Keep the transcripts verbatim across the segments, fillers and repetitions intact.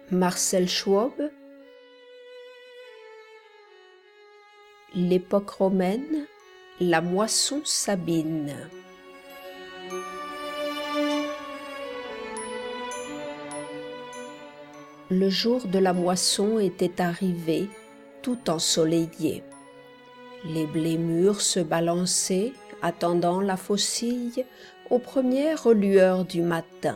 Marcel Schwob. L'époque romaine, la moisson sabine. Le jour de la moisson était arrivé, tout ensoleillé. Les blés mûrs se balançaient, attendant la faucille, aux premières lueurs du matin.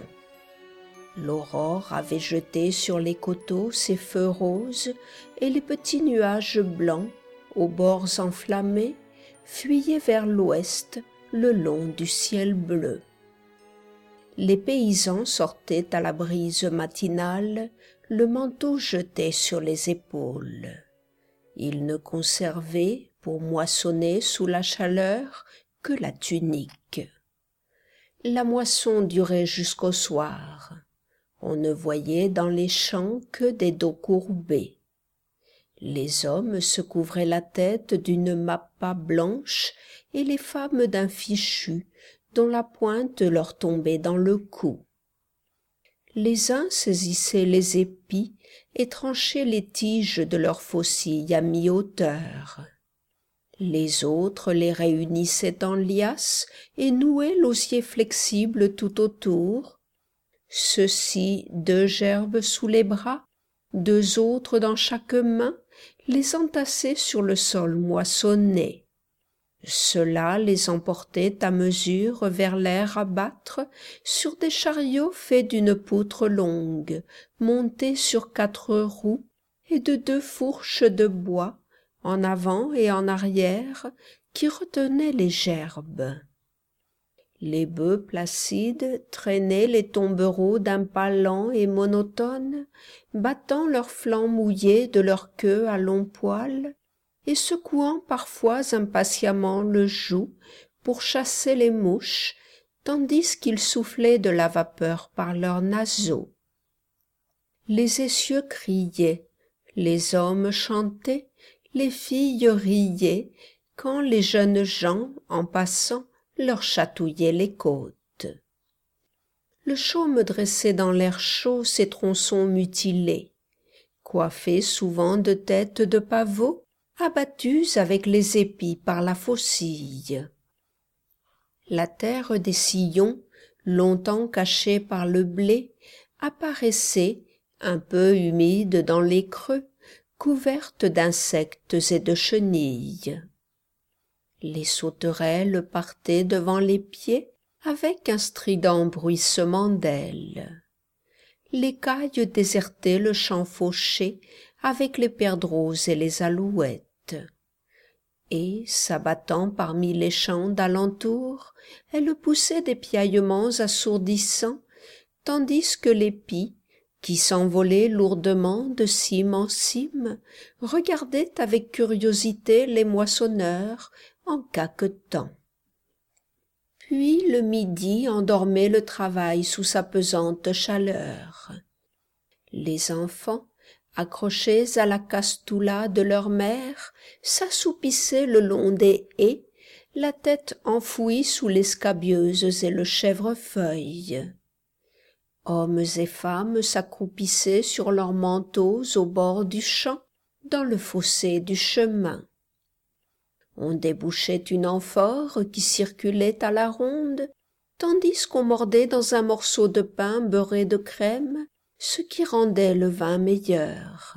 L'aurore avait jeté sur les coteaux ses feux roses, et les petits nuages blancs, aux bords enflammés, fuyaient vers l'ouest le long du ciel bleu. Les paysans sortaient à la brise matinale, le manteau jeté sur les épaules. Ils ne conservaient, pour moissonner sous la chaleur, que la tunique. La moisson durait jusqu'au soir. On ne voyait dans les champs que des dos courbés. Les hommes se couvraient la tête d'une mappa blanche et les femmes d'un fichu dont la pointe leur tombait dans le cou. Les uns saisissaient les épis et tranchaient les tiges de leurs faucilles à mi-hauteur. Les autres les réunissaient en liasses et nouaient l'osier flexible tout autour. Ceux-ci, deux gerbes sous les bras, deux autres dans chaque main, les entassaient sur le sol moissonné. Ceux-là les emportaient à mesure vers l'air à battre sur des chariots faits d'une poutre longue, montés sur quatre roues et de deux fourches de bois, en avant et en arrière, qui retenaient les gerbes. Les bœufs placides traînaient les tombereaux d'un pas lent et monotone, battant leurs flancs mouillés de leur queue à longs poils, et secouant parfois impatiemment le joug pour chasser les mouches, tandis qu'ils soufflaient de la vapeur par leurs naseaux. Les essieux criaient, les hommes chantaient, les filles riaient, quand les jeunes gens, en passant, leur chatouillaient les côtes. Le chaume dressait dans l'air chaud ses tronçons mutilés, coiffés souvent de têtes de pavots, abattus avec les épis par la faucille. La terre des sillons, longtemps cachée par le blé, apparaissait, un peu humide dans les creux, couverte d'insectes et de chenilles. Les sauterelles partaient devant les pieds avec un strident bruissement d'ailes. Les cailles désertaient le champ fauché avec les perdreaux et les alouettes. Et, s'abattant parmi les champs d'alentour, elles poussaient des piaillements assourdissants, tandis que les pies, qui s'envolaient lourdement de cime en cime, regardaient avec curiosité les moissonneurs en caquetant. Puis le midi endormait le travail sous sa pesante chaleur. Les enfants, accrochés à la castoula de leur mère, s'assoupissaient le long des haies, la tête enfouie sous les scabieuses et le chèvrefeuille. Hommes et femmes s'accroupissaient sur leurs manteaux au bord du champ, dans le fossé du chemin. On débouchait une amphore qui circulait à la ronde, tandis qu'on mordait dans un morceau de pain beurré de crème, ce qui rendait le vin meilleur.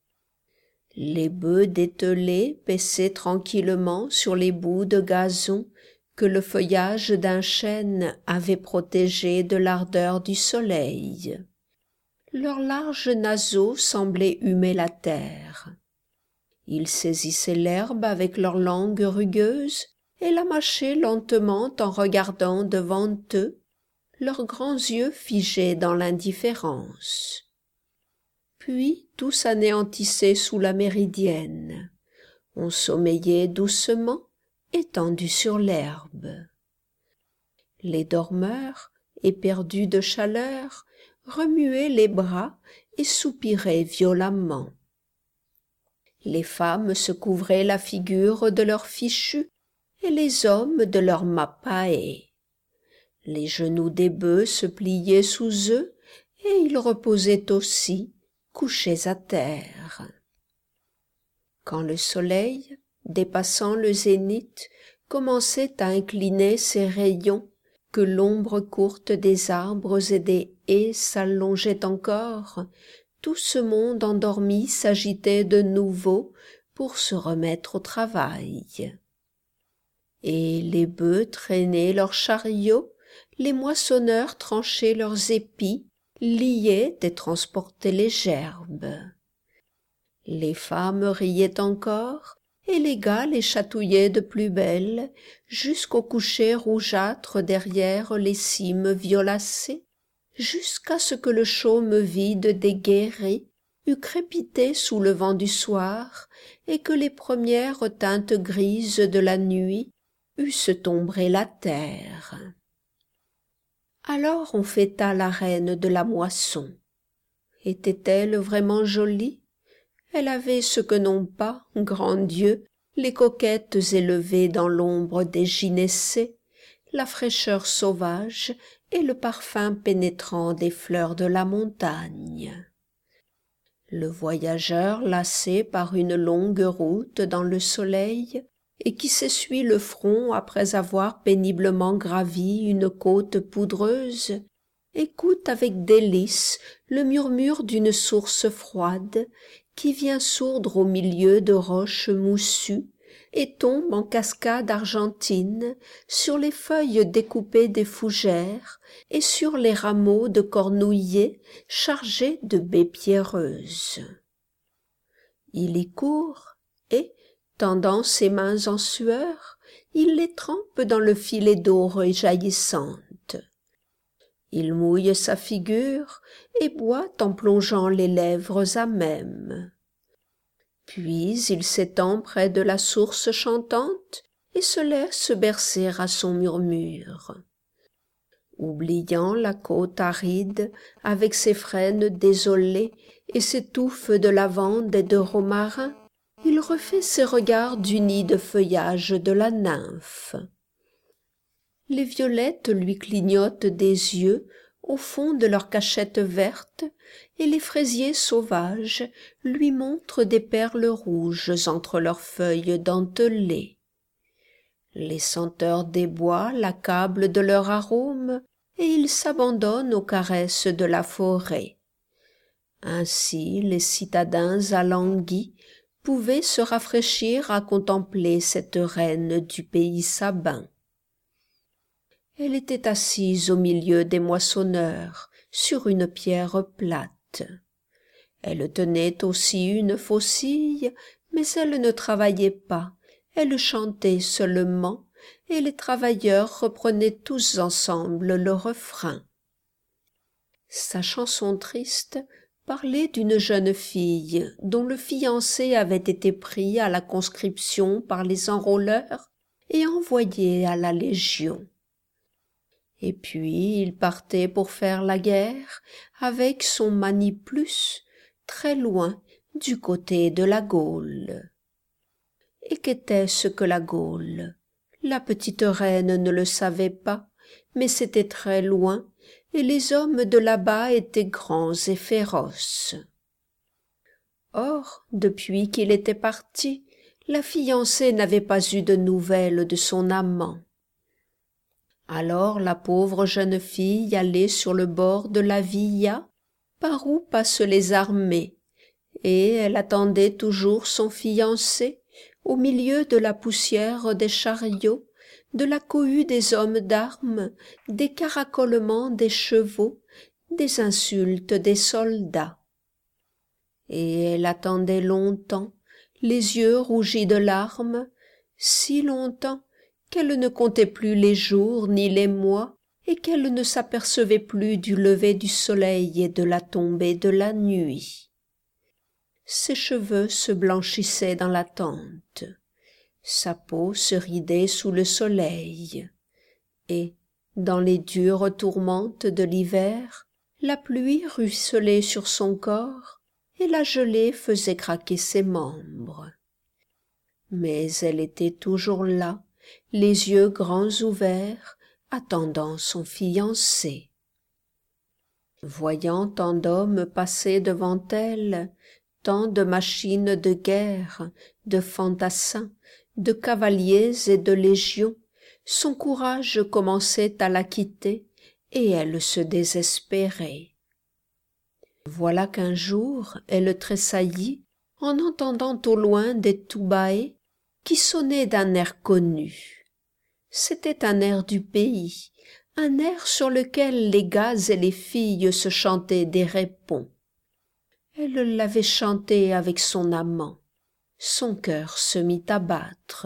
Les bœufs dételés paissaient tranquillement sur les bouts de gazon que le feuillage d'un chêne avait protégés de l'ardeur du soleil. Leurs larges naseaux semblaient humer la terre. Ils saisissaient l'herbe avec leurs langues rugueuses et la mâchaient lentement en regardant devant eux, leurs grands yeux figés dans l'indifférence. Puis tout s'anéantissait sous la méridienne. On sommeillait doucement, étendu sur l'herbe. Les dormeurs, éperdus de chaleur, remuaient les bras et soupiraient violemment. Les femmes se couvraient la figure de leurs fichus et les hommes de leurs mappae. Les genoux des bœufs se pliaient sous eux et ils reposaient aussi, couchés à terre. Quand le soleil, dépassant le zénith, commençait à incliner ses rayons, que l'ombre courte des arbres et des haies s'allongeait encore, tout ce monde endormi s'agitait de nouveau pour se remettre au travail. Et les bœufs traînaient leurs chariots, les moissonneurs tranchaient leurs épis, liaient et transportaient les gerbes. Les femmes riaient encore, et les gars les chatouillaient de plus belle, jusqu'au coucher rougeâtre derrière les cimes violacées, jusqu'à ce que le chaume vide des guérets eût crépité sous le vent du soir, et que les premières teintes grises de la nuit eussent tombré la terre. Alors on fêta la reine de la moisson. Était-elle vraiment jolie? Elle avait ce que n'ont pas, grand Dieu, les coquettes élevées dans l'ombre des gynécées, la fraîcheur sauvage et le parfum pénétrant des fleurs de la montagne. Le voyageur, lassé par une longue route dans le soleil, et qui s'essuie le front après avoir péniblement gravi une côte poudreuse, écoute avec délice le murmure d'une source froide qui vient sourdre au milieu de roches moussues et tombe en cascade argentine sur les feuilles découpées des fougères et sur les rameaux de cornouiller chargés de baies pierreuses. Il y court et, tendant ses mains en sueur, il les trempe dans le filet d'eau rejaillissante. Il mouille sa figure et boit en plongeant les lèvres à même. Puis il s'étend près de la source chantante et se laisse bercer à son murmure. Oubliant la côte aride avec ses frênes désolés et ses touffes de lavande et de romarin, il refait ses regards du nid de feuillage de la nymphe. Les violettes lui clignotent des yeux au fond de leur cachette verte, et les fraisiers sauvages lui montrent des perles rouges entre leurs feuilles dentelées. Les senteurs des bois l'accablent de leur arôme, et il s'abandonne aux caresses de la forêt. Ainsi les citadins alanguis pouvaient se rafraîchir à contempler cette reine du pays sabin. Elle était assise au milieu des moissonneurs, sur une pierre plate. Elle tenait aussi une faucille, mais elle ne travaillait pas, elle chantait seulement, et les travailleurs reprenaient tous ensemble le refrain. Sa chanson triste parlait d'une jeune fille dont le fiancé avait été pris à la conscription par les enrôleurs et envoyé à la Légion. Et puis il partait pour faire la guerre avec son Maniplus, très loin du côté de la Gaule. Et qu'était-ce que la Gaule? La petite reine ne le savait pas, mais c'était très loin, et les hommes de là-bas étaient grands et féroces. Or, depuis qu'il était parti, la fiancée n'avait pas eu de nouvelles de son amant. Alors la pauvre jeune fille allait sur le bord de la Via, par où passent les armées, et elle attendait toujours son fiancé, au milieu de la poussière des chariots, de la cohue des hommes d'armes, des caracolements des chevaux, des insultes des soldats. Et elle attendait longtemps, les yeux rougis de larmes, si longtemps qu'elle ne comptait plus les jours ni les mois, et qu'elle ne s'apercevait plus du lever du soleil et de la tombée de la nuit. Ses cheveux se blanchissaient dans l'attente, sa peau se ridait sous le soleil, et, dans les dures tourmentes de l'hiver, la pluie ruisselait sur son corps, et la gelée faisait craquer ses membres. Mais elle était toujours là, les yeux grands ouverts, attendant son fiancé. Voyant tant d'hommes passer devant elle, tant de machines de guerre, de fantassins, de cavaliers et de légions, son courage commençait à la quitter, et elle se désespérait. Voilà qu'un jour elle tressaillit en entendant au loin des toubaés qui sonnaient d'un air connu. C'était un air du pays, un air sur lequel les gars et les filles se chantaient des répons. Elle l'avait chanté avec son amant. Son cœur se mit à battre.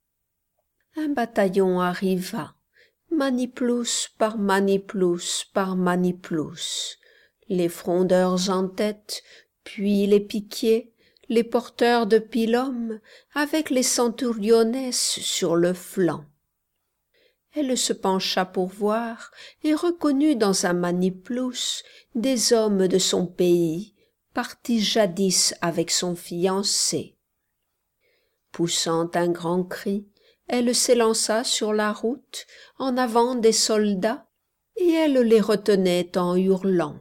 Un bataillon arriva, Maniplus par Maniplus par Maniplus, les frondeurs en tête, puis les piquiers, les porteurs de pilum, avec les centuriones sur le flanc. Elle se pencha pour voir et reconnut dans un Maniplus des hommes de son pays, partis jadis avec son fiancé. Poussant un grand cri, elle s'élança sur la route en avant des soldats, et elle les retenait en hurlant.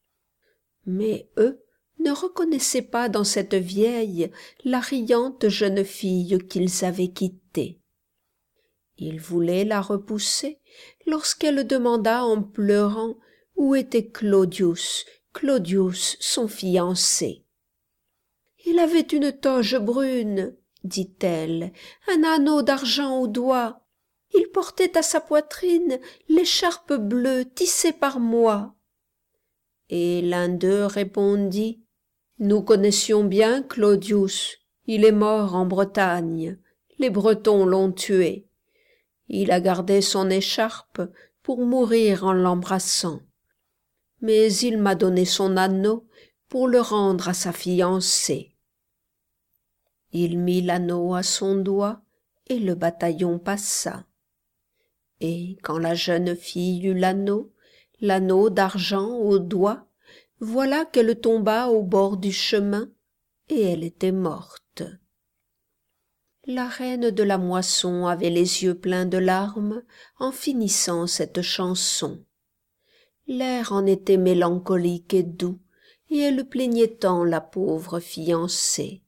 Mais eux ne reconnaissaient pas dans cette vieille la riante jeune fille qu'ils avaient quittée. Ils voulaient la repousser lorsqu'elle demanda en pleurant où était Claudius, Claudius son fiancé. « Il avait une toge brune, dit-elle, un anneau d'argent au doigt. Il portait à sa poitrine l'écharpe bleue tissée par moi. » Et l'un d'eux répondit, « Nous connaissions bien Claudius, il est mort en Bretagne, les Bretons l'ont tué. Il a gardé son écharpe pour mourir en l'embrassant. Mais il m'a donné son anneau pour le rendre à sa fiancée. » Il mit l'anneau à son doigt et le bataillon passa. Et quand la jeune fille eut l'anneau, l'anneau d'argent au doigt, voilà qu'elle tomba au bord du chemin, et elle était morte. La reine de la moisson avait les yeux pleins de larmes en finissant cette chanson. L'air en était mélancolique et doux, et elle plaignait tant la pauvre fiancée.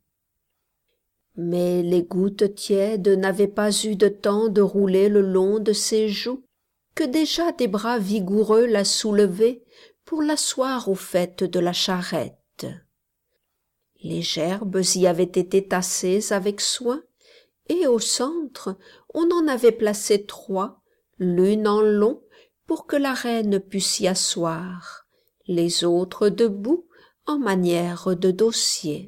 Mais les gouttes tièdes n'avaient pas eu de temps de rouler le long de ses joues, que déjà des bras vigoureux la soulevaient pour l'asseoir au faîte de la charrette. Les gerbes y avaient été tassées avec soin, et au centre on en avait placé trois, l'une en long, pour que la reine pût s'y asseoir, les autres debout en manière de dossier.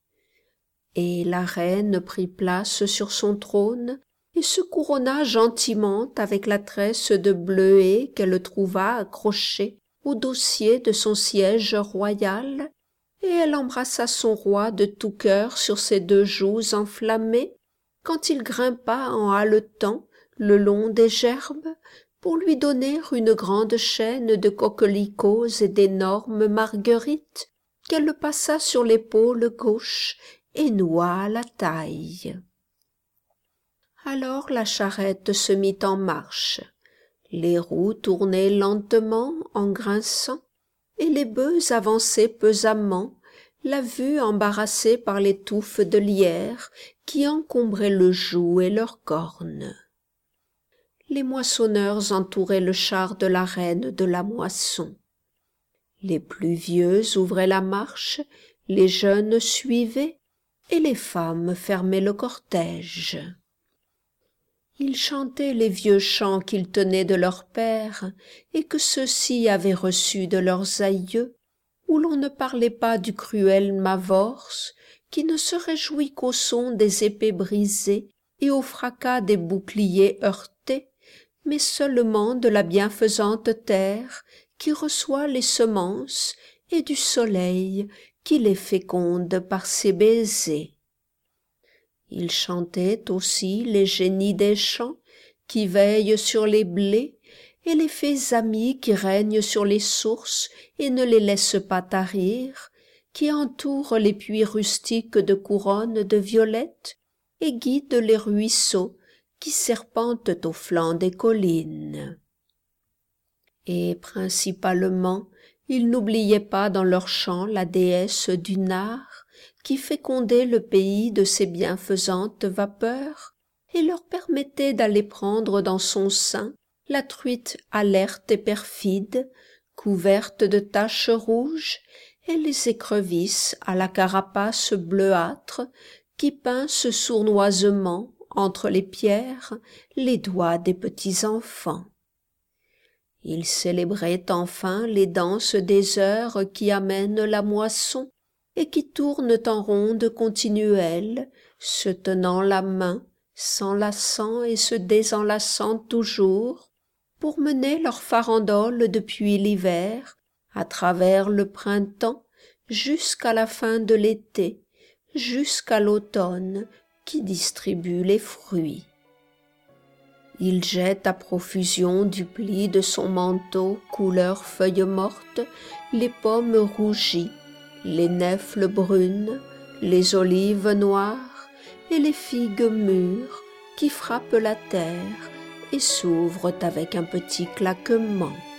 Et la reine prit place sur son trône et se couronna gentiment avec la tresse de bleuet qu'elle trouva accrochée au dossier de son siège royal, et elle embrassa son roi de tout cœur sur ses deux joues enflammées, quand il grimpa en haletant le long des gerbes pour lui donner une grande chaîne de coquelicots et d'énormes marguerites qu'elle passa sur l'épaule gauche et noua à la taille. Alors la charrette se mit en marche, les roues tournaient lentement en grinçant, et les bœufs avançaient pesamment, la vue embarrassée par les touffes de lierre qui encombraient le joug et leurs cornes. Les moissonneurs entouraient le char de la reine de la moisson. Les plus vieux ouvraient la marche, les jeunes suivaient, et les femmes fermaient le cortège. Ils chantaient les vieux chants qu'ils tenaient de leurs pères et que ceux-ci avaient reçus de leurs aïeux, où l'on ne parlait pas du cruel Mavorse, qui ne se réjouit qu'au son des épées brisées et au fracas des boucliers heurtés, mais seulement de la bienfaisante terre qui reçoit les semences et du soleil qui les féconde par ses baisers. Ils chantaient aussi les génies des champs qui veillent sur les blés et les fées amies qui règnent sur les sources et ne les laissent pas tarir, qui entourent les puits rustiques de couronnes de violettes et guident les ruisseaux qui serpentent au flanc des collines. Et principalement, Ils n'oubliaient pas dans leurs chants la déesse du nard, qui fécondait le pays de ses bienfaisantes vapeurs, et leur permettait d'aller prendre dans son sein la truite alerte et perfide, couverte de taches rouges, et les écrevisses à la carapace bleuâtre, qui pincent sournoisement, entre les pierres, les doigts des petits enfants. Ils célébraient enfin les danses des heures qui amènent la moisson et qui tournent en ronde continuelle, se tenant la main, s'enlaçant et se désenlaçant toujours, pour mener leur farandole depuis l'hiver, à travers le printemps, jusqu'à la fin de l'été, jusqu'à l'automne qui distribue les fruits. Il jette à profusion du pli de son manteau couleur feuilles mortes les pommes rougies, les nèfles brunes, les olives noires et les figues mûres qui frappent la terre et s'ouvrent avec un petit claquement.